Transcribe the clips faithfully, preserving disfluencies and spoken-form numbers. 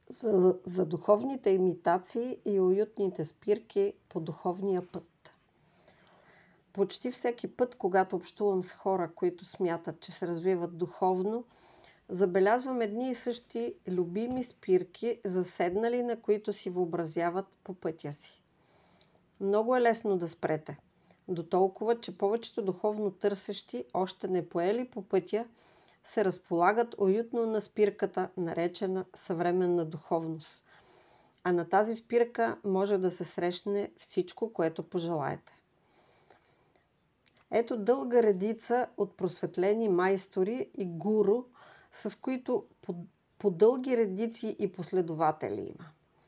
за, за духовните имитации и уютните спирки по духовния път. Почти всеки път, когато общувам с хора, които смятат, че се развиват духовно, забелязвам едни и същи любими спирки, заседнали, на които си въобразяват по пътя си. Много е лесно да спрете. До толкова, че повечето духовно търсещи, още не поели по пътя, се разполагат уютно на спирката, наречена съвременна духовност. А на тази спирка може да се срещне всичко, което пожелаете. Ето дълга редица от просветлени майстори и гуру, с които по, по дълги редици и последователи има.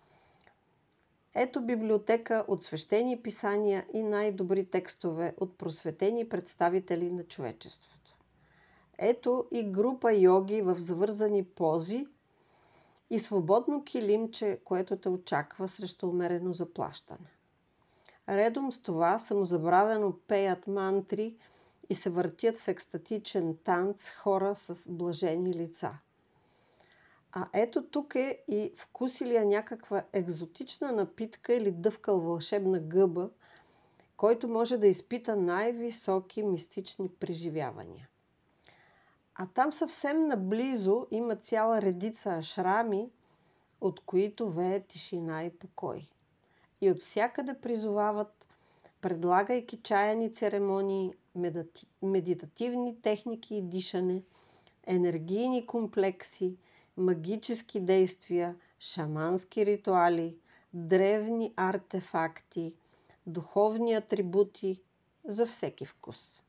Ето библиотека от свещени писания и най-добри текстове от просветени представители на човечеството. Ето и група йоги в завързани пози и свободно килимче, което те очаква срещу умерено заплащане. Редом с това самозабравено пеят мантри и се въртят в екстатичен танц хора с блажени лица. А ето тук е и вкусилия някаква екзотична напитка или дъвкал вълшебна гъба, който може да изпита най-високи мистични преживявания. А там съвсем наблизо има цяла редица ашрами, от които вее тишина и покой. И от всякъде призовават, предлагайки чаяни церемонии, медити... медитативни техники и дишане, енергийни комплекси, магически действия, шамански ритуали, древни артефакти, духовни атрибути за всеки вкус.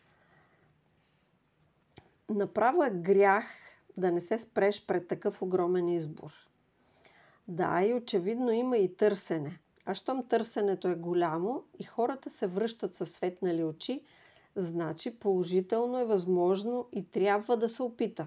Направо е грях да не се спреш пред такъв огромен избор. Да, и очевидно има и търсене. А щом търсенето е голямо и хората се връщат със светнали очи, значи положително е възможно и трябва да се опита.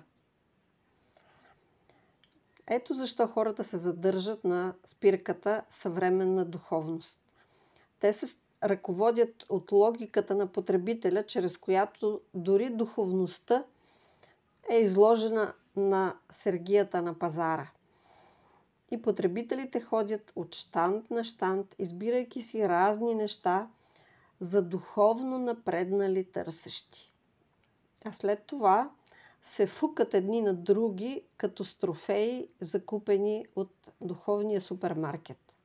Ето защо хората се задържат на спирката съвременна духовност. Те се ръководят от логиката на потребителя, чрез която дори духовността е изложена на сергията на пазара. И потребителите ходят от щанд на щанд, избирайки си разни неща за духовно напреднали търсещи. А след това се фукат едни на други като с трофеи, закупени от духовния супермаркет.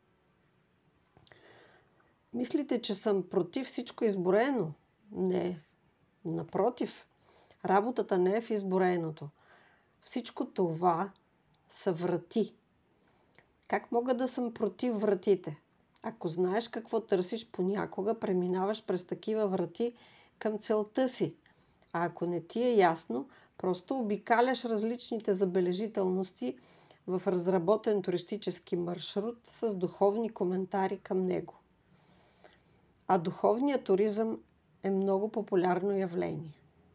Мислите, че съм против всичко изброено? Не. Напротив, работата не е в изброеното. Всичко това са врати. Как мога да съм против вратите? Ако знаеш какво търсиш, понякога преминаваш през такива врати към целта си. А ако не ти е ясно, просто обикаляш различните забележителности в разработен туристически маршрут с духовни коментари към него. А духовният туризъм е много популярно явление.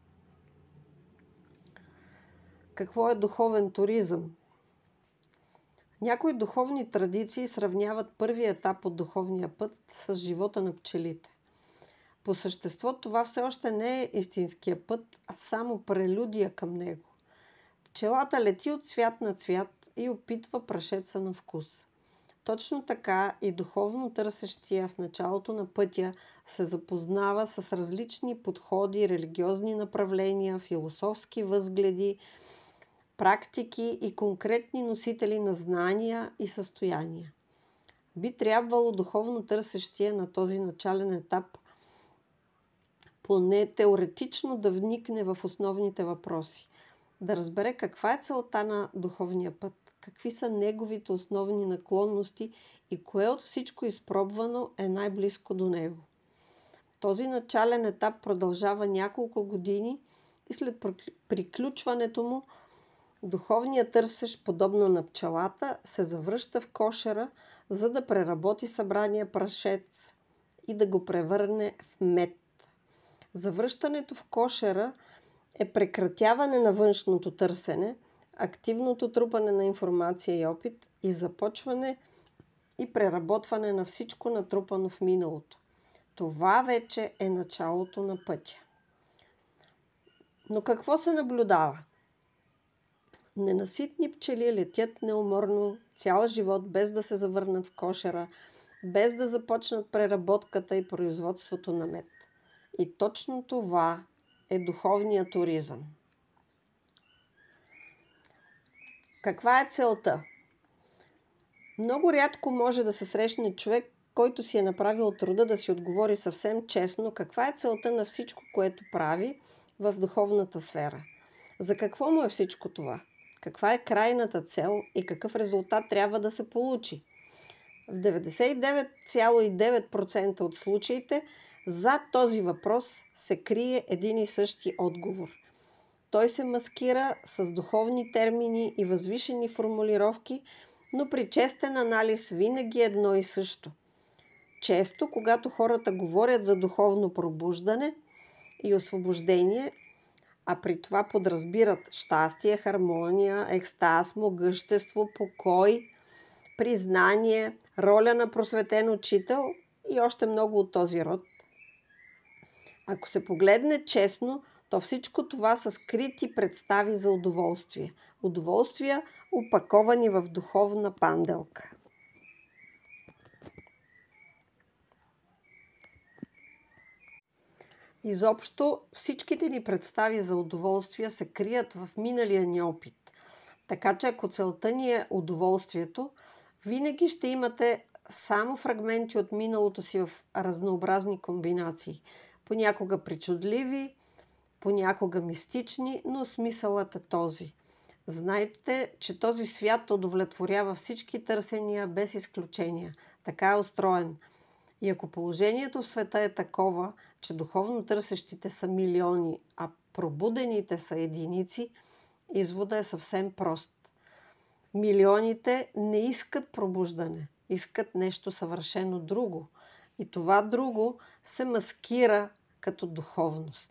Какво е духовен туризъм? Някои духовни традиции сравняват първия етап от духовния път с живота на пчелите. По същество това все още не е истинския път, а само прелюдия към него. Пчелата лети от цвят на цвят и опитва прашеца на вкус. Точно така и духовно търсещия в началото на пътя се запознава с различни подходи, религиозни направления, философски възгледи, практики и конкретни носители на знания и състояния. Би трябвало духовно търсещия на този начален етап поне теоретично да вникне в основните въпроси, да разбере каква е целта на духовния път, какви са неговите основни наклонности и кое от всичко изпробвано е най-близко до него. Този начален етап продължава няколко години и след приключването му духовният търсещ, подобно на пчелата, се завръща в кошера, за да преработи събрания прашец и да го превърне в мед. Завръщането в кошера е прекратяване на външното търсене, активното трупане на информация и опит и започване и преработване на всичко натрупано в миналото. Това вече е началото на пътя. Но какво се наблюдава? Ненаситни пчели летят неуморно цял живот, без да се завърнат в кошера, без да започнат преработката и производството на мед. И точно това е духовният туризъм. Каква е целта? Много рядко може да се срещне човек, който си е направил труда да си отговори съвсем честно каква е целта на всичко, което прави в духовната сфера. За какво му е всичко това? Каква е крайната цел и какъв резултат трябва да се получи? В деветдесет и девет цяло и девет процента от случаите зад този въпрос се крие един и същи отговор. Той се маскира с духовни термини и възвишени формулировки, но при честен анализ винаги е едно и също. Често, когато хората говорят за духовно пробуждане и освобождение, а при това подразбират щастие, хармония, екстаз, могъщество, покой, признание, роля на просветен учител и още много от този род. Ако се погледне честно, то всичко това са скрити представи за удоволствие. Удоволствия, опаковани в духовна панделка. Изобщо всичките ни представи за удоволствие се крият в миналия ни опит. Така че ако целта ни е удоволствието, винаги ще имате само фрагменти от миналото си в разнообразни комбинации. Понякога причудливи, понякога мистични, но смисълът е този. Знайте, че този свят удовлетворява всички търсения без изключения. Така е устроен. И ако положението в света е такова, че духовно търсещите са милиони, а пробудените са единици, изводът е съвсем прост. Милионите не искат пробуждане, искат нещо съвършено друго. И това друго се маскира като духовност.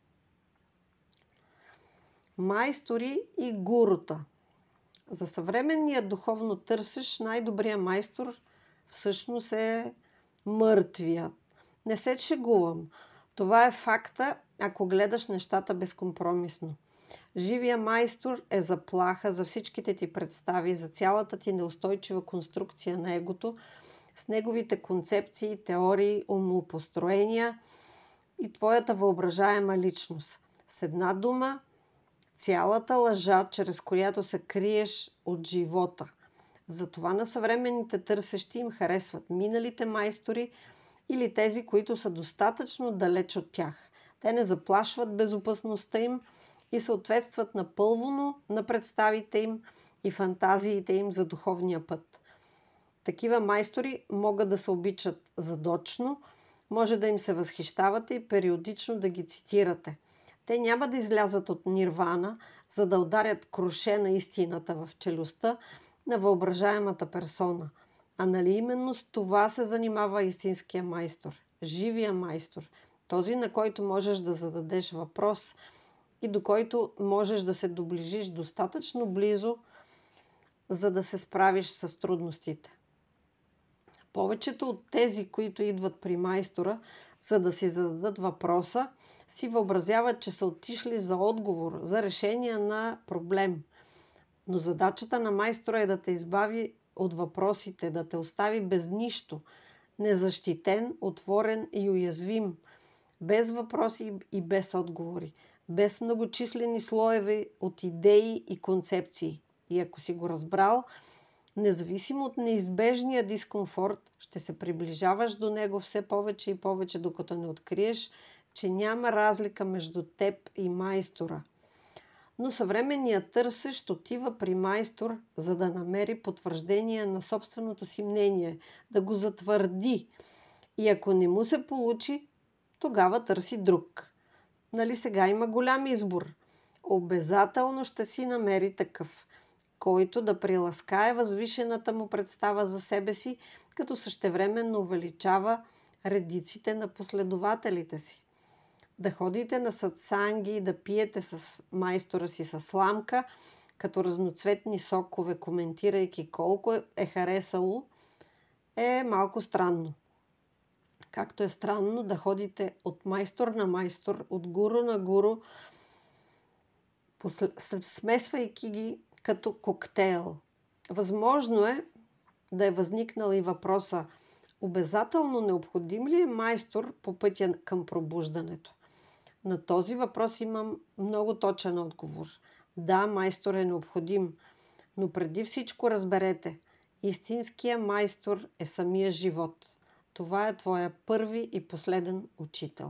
Майстори и гурута. За съвременния духовно търсещ най-добрият майстор всъщност е мъртвия. Не се шегувам. Това е факта, ако гледаш нещата безкомпромисно. Живия майстор е заплаха за всичките ти представи, за цялата ти неустойчива конструкция на егото, с неговите концепции, теории, умопостроения и твоята въображаема личност. С една дума, цялата лъжа, чрез която се криеш от живота. Затова на съвременните търсещи им харесват миналите майстори или тези, които са достатъчно далеч от тях. Те не заплашват безопасността им и съответстват напълно на представите им и фантазиите им за духовния път. Такива майстори могат да се обичат задочно, може да им се възхищавате и периодично да ги цитирате. Те няма да излязат от нирвана, за да ударят круше на истината в челюстта на въображаемата персона. А нали именно с това се занимава истинския майстор, живия майстор, този, на който можеш да зададеш въпрос и до който можеш да се доближиш достатъчно близо, за да се справиш с трудностите. Повечето от тези, които идват при майстора, за да си зададат въпроса, си въобразяват, че са отишли за отговор, за решение на проблем. Но задачата на майстора е да те избави от въпросите, да те остави без нищо, незащитен, отворен и уязвим, без въпроси и без отговори, без многочислени слоеве от идеи и концепции. И ако си го разбрал, независимо от неизбежния дискомфорт, ще се приближаваш до него все повече и повече, докато не откриеш, че няма разлика между теб и майстора. Но съвременният търсещ отива при майстор, за да намери потвърждение на собственото си мнение, да го затвърди. И ако не му се получи, тогава търси друг. Нали сега има голям избор? Обязателно ще си намери такъв, който да приласкае възвишената му представа за себе си, като същевременно увеличава редиците на последователите си. Да ходите на сатсанги, да пиете с майстора си с сламка, като разноцветни сокове, коментирайки колко е харесало, е малко странно. Както е странно да ходите от майстор на майстор, от гуру на гуру, смесвайки ги като коктейл. Възможно е да е възникнал и въпроса: обязателно необходим ли е майстор по пътя към пробуждането? На този въпрос имам много точен отговор. Да, майстор е необходим, но преди всичко разберете, истинският майстор е самия живот. Това е твоя първи и последен учител.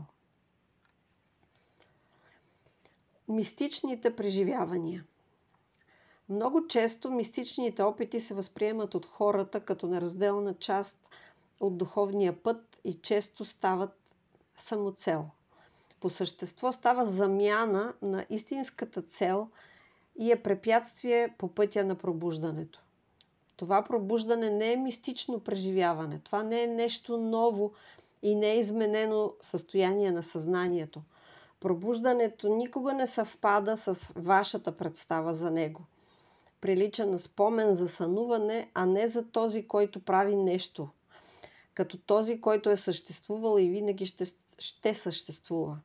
Мистичните преживявания. Много често мистичните опити се възприемат от хората като неразделна част от духовния път и често стават самоцел. По същество става замяна на истинската цел и е препятствие по пътя на пробуждането. Това пробуждане не е мистично преживяване. Това не е нещо ново и не е изменено състояние на съзнанието. Пробуждането никога не съвпада с вашата представа за него. Прилича на спомен за сънуване, а не за този, който прави нещо. Като този, който е съществувал и винаги ще, ще съществува.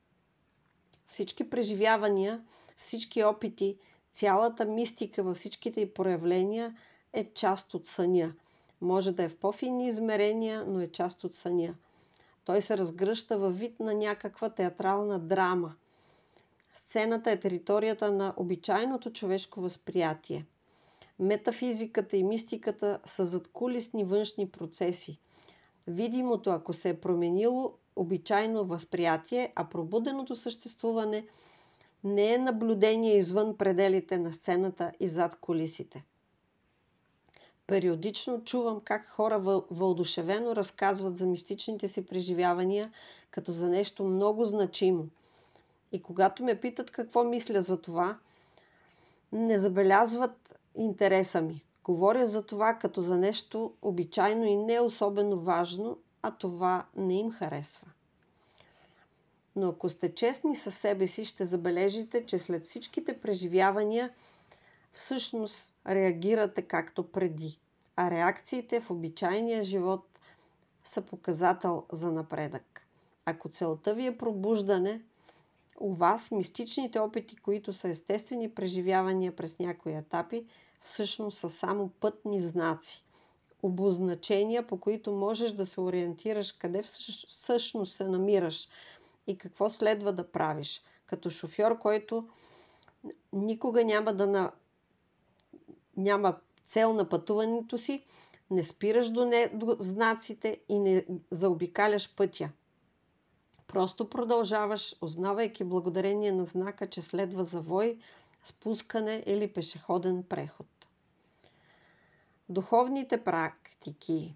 Всички преживявания, всички опити, цялата мистика във всичките й проявления е част от съня. Може да е в по-фини измерения, но е част от съня. Той се разгръща във вид на някаква театрална драма. Сцената е територията на обичайното човешко възприятие. Метафизиката и мистиката са задкулисни външни процеси. Видимото, ако се е променило, обичайно възприятие, а пробуденото съществуване не е наблюдение извън пределите на сцената и зад кулисите. Периодично чувам как хора въодушевено разказват за мистичните си преживявания като за нещо много значимо. И когато ме питат какво мисля за това, не забелязват интереса ми. Говоря за това като за нещо обичайно и не особено важно, а това не им харесва. Но ако сте честни със себе си, ще забележите, че след всичките преживявания всъщност реагирате както преди, а реакциите в обичайния живот са показател за напредък. Ако целта ви е пробуждане, у вас мистичните опити, които са естествени преживявания през някои етапи, всъщност са само пътни знаци, обозначения, по които можеш да се ориентираш къде всъщност се намираш и какво следва да правиш. Като шофьор, който никога няма да на... няма цел на пътуването си, не спираш до, не... до знаците и не заобикаляш пътя. Просто продължаваш, узнавайки благодарение на знака, че следва завой, спускане или пешеходен преход. Духовните практики.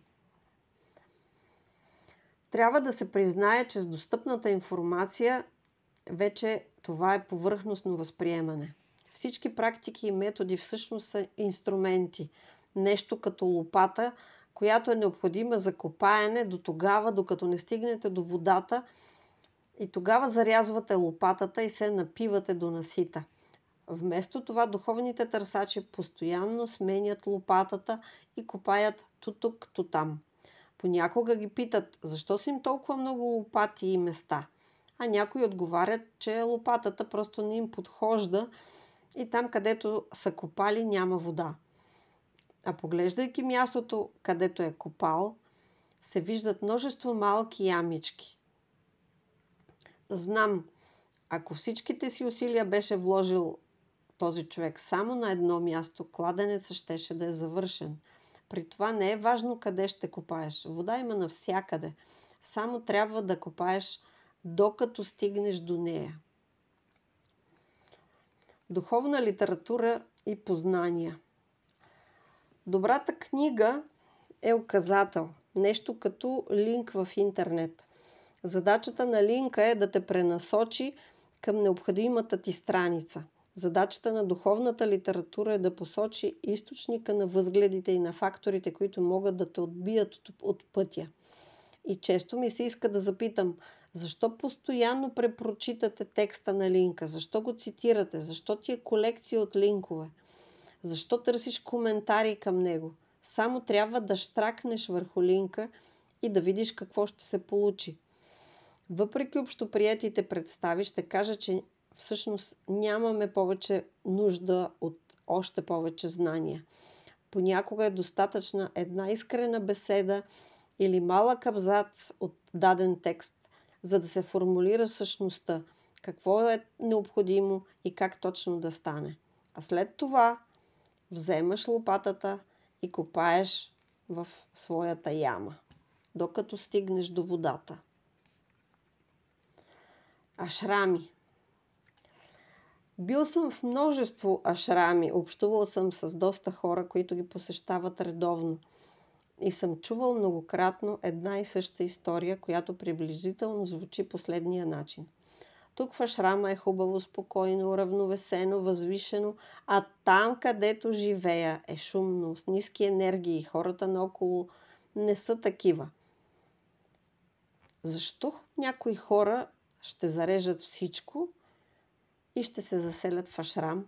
Трябва да се признае, че с достъпната информация вече това е повърхностно възприемане. Всички практики и методи всъщност са инструменти. Нещо като лопата, която е необходима за копаене до тогава, докато не стигнете до водата, и тогава зарязвате лопатата и се напивате до насита. Вместо това духовните търсачи постоянно сменят лопатата и копаят ту тук, ту там. Понякога ги питат, защо са им толкова много лопати и места, а някои отговарят, че лопатата просто не им подхожда и там, където са копали, няма вода. А поглеждайки мястото, където е копал, се виждат множество малки ямички. Знам, ако всичките си усилия беше вложил този човек само на едно място, кладенецът щеше да е завършен. При това не е важно къде ще копаеш. Вода има навсякъде. Само трябва да копаеш докато стигнеш до нея. Духовна литература и познания. Добрата книга е указател. Нещо като линк в интернет. Задачата на линка е да те пренасочи към необходимата ти страница. Задачата на духовната литература е да посочи източника на възгледите и на факторите, които могат да те отбият от, от пътя. И често ми се иска да запитам, защо постоянно препрочитате текста на линка? Защо го цитирате? Защо ти е колекция от линкове? Защо търсиш коментари към него? Само трябва да щракнеш върху линка и да видиш какво ще се получи. Въпреки общоприетите представи, ще кажа, че всъщност нямаме повече нужда от още повече знания. Понякога е достатъчна една искрена беседа или малък абзац от даден текст, за да се формулира същността, какво е необходимо и как точно да стане. А след това вземаш лопатата и копаеш в своята яма, докато стигнеш до водата. Ашрами. Бил съм в множество ашрами, общувал съм с доста хора, които ги посещават редовно. И съм чувал многократно една и съща история, която приблизително звучи последния начин. Тук в ашрама е хубаво, спокойно, уравновесено, възвишено, а там, където живея, е шумно, с ниски енергии. Хората наоколо не са такива. Защо някои хора ще зарежат всичко и ще се заселят в ашрам?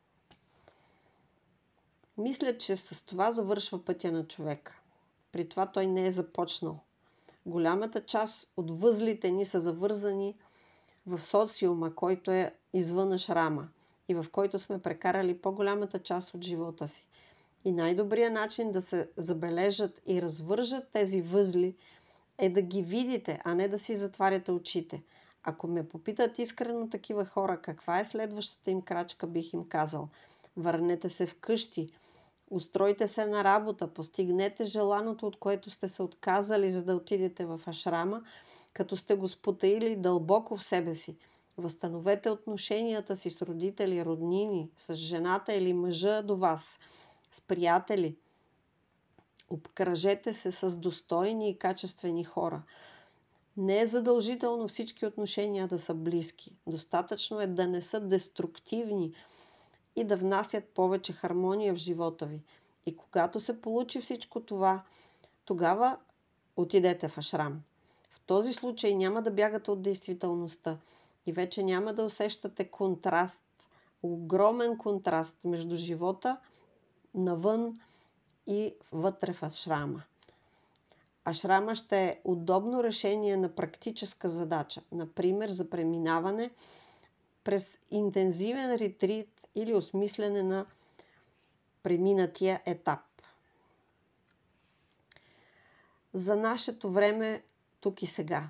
Мисля, че с това завършва пътя на човека. При това той не е започнал. Голямата част от възлите ни са завързани в социума, който е извън ашрама и в който сме прекарали по-голямата част от живота си. И най-добрият начин да се забележат и развържат тези възли е да ги видите, а не да си затваряте очите. Ако ме попитат искрено такива хора, каква е следващата им крачка, бих им казал: върнете се вкъщи, устройте се на работа, постигнете желаното, от което сте се отказали, за да отидете в ашрама, като сте го спотаили дълбоко в себе си. Възстановете отношенията си с родители, роднини, с жената или мъжа до вас, с приятели. Обкръжете се с достойни и качествени хора. Не е задължително всички отношения да са близки. Достатъчно е да не са деструктивни и да внасят повече хармония в живота ви. И когато се получи всичко това, тогава отидете в ашрам. В този случай няма да бягате от действителността и вече няма да усещате контраст, огромен контраст между живота навън и вътре в ашрама. Ашрама ще е удобно решение на практическа задача, например за преминаване през интензивен ретрит или осмислене на преминатия етап. За нашето време тук и сега.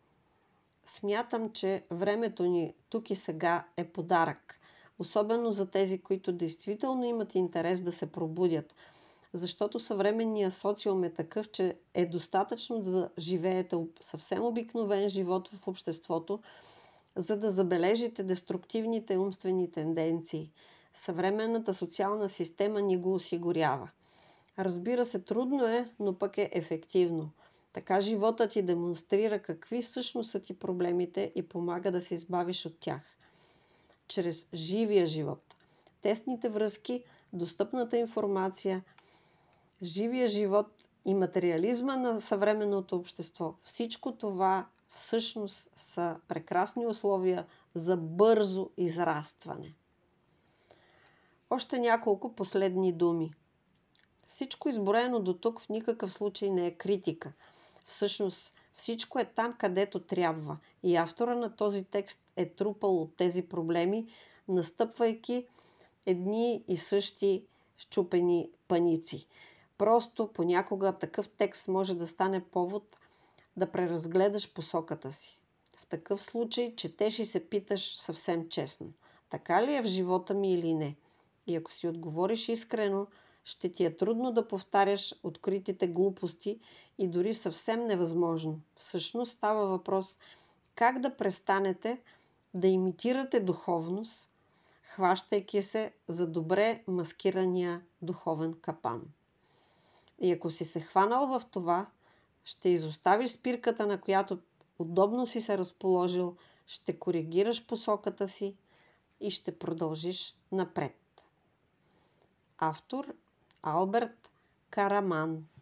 Смятам, че времето ни тук и сега е подарък, особено за тези, които действително имат интерес да се пробудят, защото съвременният социум е такъв, че е достатъчно да живеете съвсем обикновен живот в обществото, за да забележите деструктивните умствени тенденции. Съвременната социална система ни го осигурява. Разбира се, трудно е, но пък е ефективно. Така животът ти демонстрира какви всъщност са ти проблемите и помага да се избавиш от тях. Чрез живия живот. Тесните връзки, достъпната информация, живия живот и материализма на съвременното общество. Всичко това всъщност са прекрасни условия за бързо израстване. Още няколко последни думи. Всичко изброено до тук в никакъв случай не е критика. Всъщност всичко е там, където трябва. И автора на този текст е трупал от тези проблеми, настъпвайки едни и същи счупени паници. Просто понякога такъв текст може да стане повод да преразгледаш посоката си. В такъв случай четеш и се питаш съвсем честно: така ли е в живота ми или не? И ако си отговориш искрено, ще ти е трудно да повтаряш откритите глупости и дори съвсем невъзможно. Всъщност става въпрос как да престанете да имитирате духовност, хващайки се за добре маскирания духовен капан. И ако си се хванал в това, ще изоставиш спирката, на която удобно си се разположил, ще коригираш посоката си и ще продължиш напред. Автор Алберт Караман.